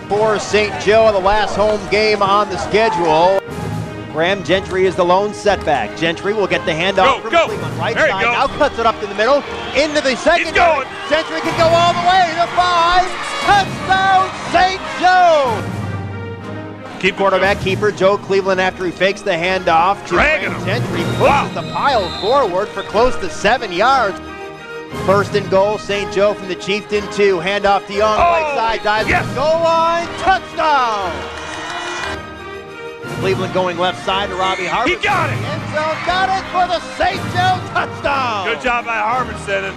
for St. Joe, the last home game on the schedule. Graham Gentry is the lone setback. Gentry will get the handoff from Cleveland. Right there side, now cuts it up to the middle, into the second. Gentry can go all the way to 5. Touchdown, St. Joe! Keep quarterback keeper Joe Cleveland after he fakes the handoff to Graham Gentry, pushes the pile forward for close to 7 yards. First and goal, St. Joe from the Chieftain 2. Handoff to Young, right side, dives to the goal line, touchdown! Cleveland going left side to Robbie Harbison. He got it! End zone, got it for the St. Joe touchdown! Good job by Harbison.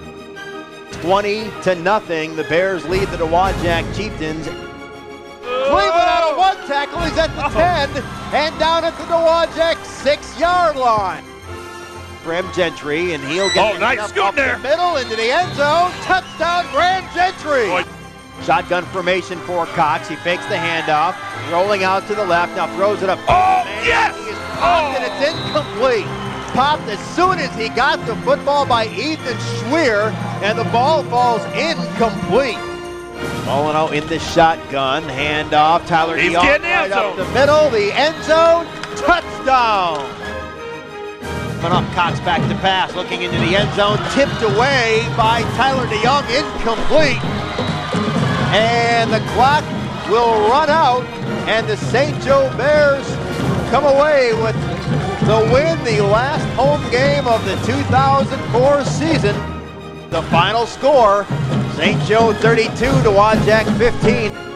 20-0, the Bears lead the Dowagiac Chieftains. Cleveland out of one tackle, he's at the 10, and down at the Dowagiac 6-yard line. Graham Gentry, and he'll get nice scoop up there. The middle into the end zone. Touchdown, Graham Gentry. Shotgun formation for Cox. He fakes the handoff, rolling out to the left. Now throws it up. Yes! He is popped and it's incomplete. Popped as soon as he got the football by Ethan Schweer, and the ball falls incomplete. Falling out in the shotgun. Handoff. Tyler He's DeYoung getting right end up zone. the middle. The end zone. Touchdown. Coming up, Cox back to pass. Looking into the end zone. Tipped away by Tyler DeYoung. Incomplete. And the clock will run out. And the St. Joe Bears come away with the win. The last home game of the 2004 season. The final score, St. Joe 32, Dowagiac 15.